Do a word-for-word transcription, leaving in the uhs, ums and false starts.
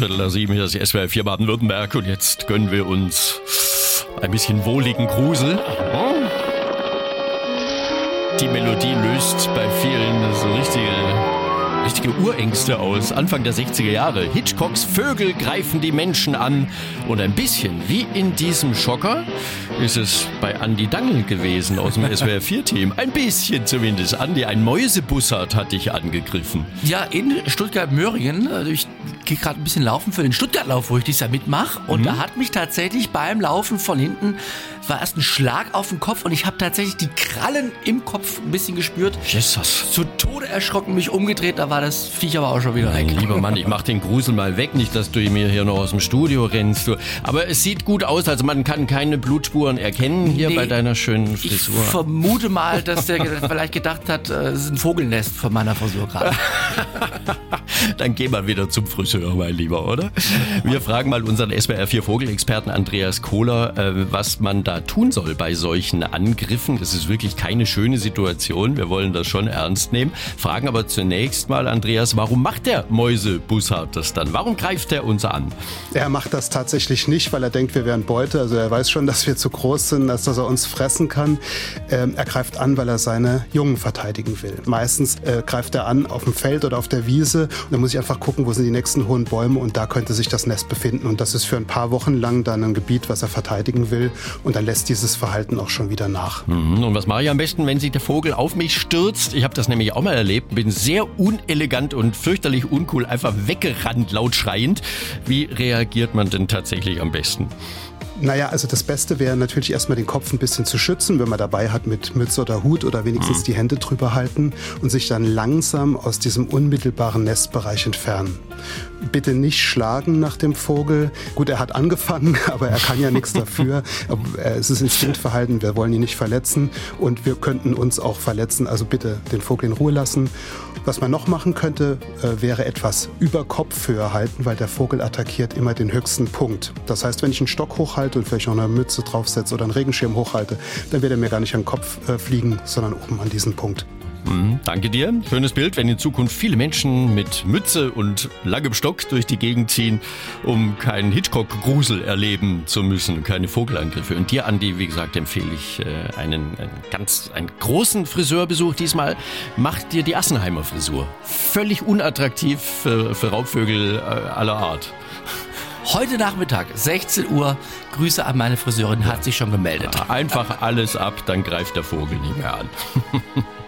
Viertel nach sieben, hier ist die S W R vier Baden-Württemberg und jetzt gönnen wir uns ein bisschen wohligen Grusel. Die Melodie löst bei vielen so richtige, richtige Urängste aus. Anfang der sechziger Jahre. Hitchcocks Vögel greifen die Menschen an. Und ein bisschen wie in diesem Schocker ist es bei Andi Dangl gewesen aus dem S W R vier Team. Ein bisschen zumindest. Andi, ein Mäusebussard hat dich angegriffen. Ja, in Stuttgart-Möhringen. Ich gehe gerade ein bisschen laufen für den Stuttgart-Lauf, wo ich dieses Jahr mitmache. Und mhm. da hat mich tatsächlich beim Laufen von hinten, war erst ein Schlag auf den Kopf und ich habe tatsächlich die Krallen im Kopf ein bisschen gespürt. Jesus. Zu Tode erschrocken, mich umgedreht, da war das Viech aber auch schon wieder weg. Lieber Mann, ich mach den Grusel mal weg, nicht, dass du mir hier noch aus dem Studio rennst. Aber es sieht gut aus, also man kann keine Blutspuren erkennen hier nee, bei deiner schönen Frisur. Ich vermute mal, dass der vielleicht gedacht hat, es ist ein Vogelnest von meiner Frisur gerade. Dann gehen wir wieder zum Friseur, mein Lieber, oder? Wir fragen mal unseren S W R vier Vogelexperten Andreas Kohler, äh, was man da tun soll bei solchen Angriffen. Das ist wirklich keine schöne Situation. Wir wollen das schon ernst nehmen. Fragen aber zunächst mal, Andreas, warum macht der Mäusebussard das dann? Warum greift er uns an? Er macht das tatsächlich nicht, weil er denkt, wir wären Beute. Also er weiß schon, dass wir zu groß sind, als dass er uns fressen kann. Ähm, er greift an, weil er seine Jungen verteidigen will. Meistens äh, greift er an auf dem Feld oder auf der Wiese. Und dann muss ich einfach gucken, wo sind die nächsten hohen Bäume und da könnte sich das Nest befinden. Und das ist für ein paar Wochen lang dann ein Gebiet, was er verteidigen will. Und dann lässt dieses Verhalten auch schon wieder nach. Mhm. Und was mache ich am besten, wenn sich der Vogel auf mich stürzt? Ich habe das nämlich auch mal erlebt. Bin sehr unelegant und fürchterlich uncool einfach weggerannt, laut schreiend. Wie reagiert man denn tatsächlich am besten? Naja, also das Beste wäre natürlich erstmal den Kopf ein bisschen zu schützen, wenn man dabei hat mit Mütze oder Hut oder wenigstens mhm. die Hände drüber halten und sich dann langsam aus diesem unmittelbaren Nestbereich entfernen. Bitte nicht schlagen nach dem Vogel. Gut, er hat angefangen, aber er kann ja nichts dafür. Es ist Instinktverhalten, wir wollen ihn nicht verletzen und wir könnten uns auch verletzen. Also bitte den Vogel in Ruhe lassen. Was man noch machen könnte, wäre etwas über Kopfhöhe halten, weil der Vogel attackiert immer den höchsten Punkt. Das heißt, wenn ich einen Stock hochhalte und vielleicht noch eine Mütze draufsetze oder einen Regenschirm hochhalte, dann wird er mir gar nicht an den Kopf fliegen, sondern oben an diesen Punkt. Mhm, danke dir. Schönes Bild, wenn in Zukunft viele Menschen mit Mütze und langem Stock durch die Gegend ziehen, um keinen Hitchcock-Grusel erleben zu müssen, keine Vogelangriffe. Und dir, Andi, wie gesagt, empfehle ich äh, einen, einen ganz einen großen Friseurbesuch. Diesmal macht dir die Assenheimer Frisur. Völlig unattraktiv für, für Raubvögel äh, aller Art. Heute Nachmittag, sechzehn Uhr, Grüße an meine Friseurin, hat sich schon gemeldet. Einfach alles ab, dann greift der Vogel nicht mehr an.